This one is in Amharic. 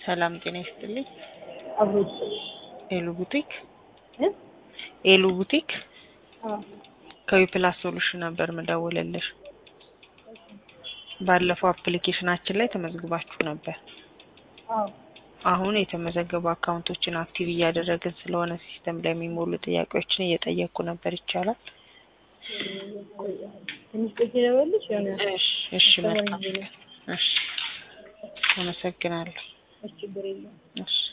ሰላም ጤና ይስጥልኝ። አብሮት ኤሉ ቡቲክ እ ኤሉ ቡቲክ አዎ ከዊፕላስ ሶሉሽን ነበር መደወልልሽ። ባለፈው አፕሊኬሽናችን ላይ ተመዝግባችሁ ነበር። አዎ አሁን የተመዘገቡ አካውንቶችን አክቲቭ እያደረግን ስለሆነ ሲስተም ላይ የሚሞሉ ጥያቄዎችን እየጠየቁ ነበር። ይቻላል? ትንሽ ቆይቼ ደውልልሽ ይሆናል። እሺ መልካም። እሺ አመሰግናለሁ። ችግር የለም። እሺ